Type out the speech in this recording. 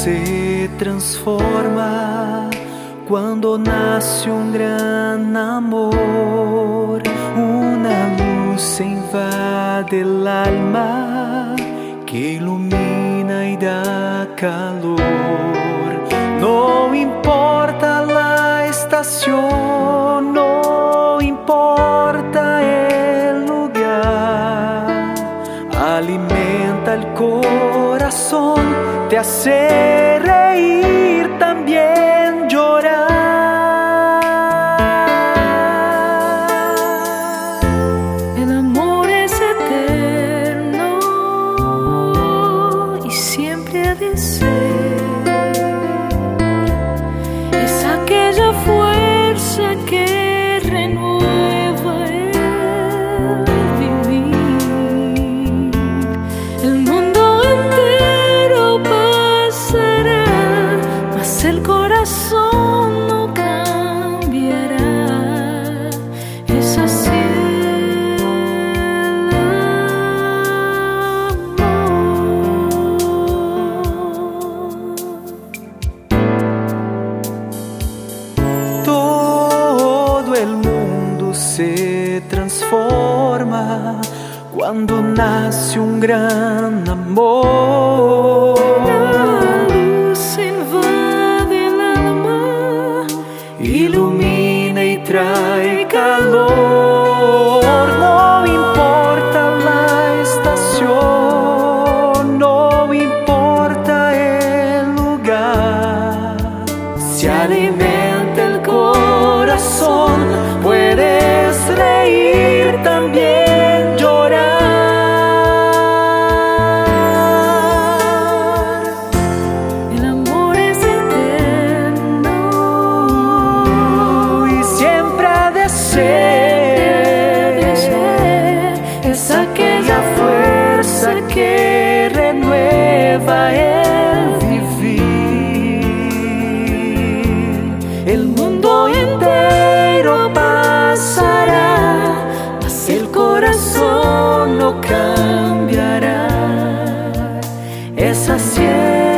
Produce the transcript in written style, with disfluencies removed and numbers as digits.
se transforma cuando nace un gran amor. Una luz invade el alma que ilumina y da calor. No importa la estación, no importa el lugar, alimenta el corazón, te hace reír, también llorar. El amor es eterno y siempre ha de ser. Es aquella fuerza que renueva el vivir. El mundo entero pasará, mas el corazón no cambiará. Es así el amor. Todo el mundo se transforma cuando nace un gran amor. La luz invade el alma, Ilumina y trae calor. No importa la estación, no importa el lugar, se alimenta el corazón, puedes reír, también llorar. el amor es eterno Y siempre ha de ser. Es aquella fuerza que renueva el vivir. El mundo entero pasará, mas el corazón no cambiará. Es así.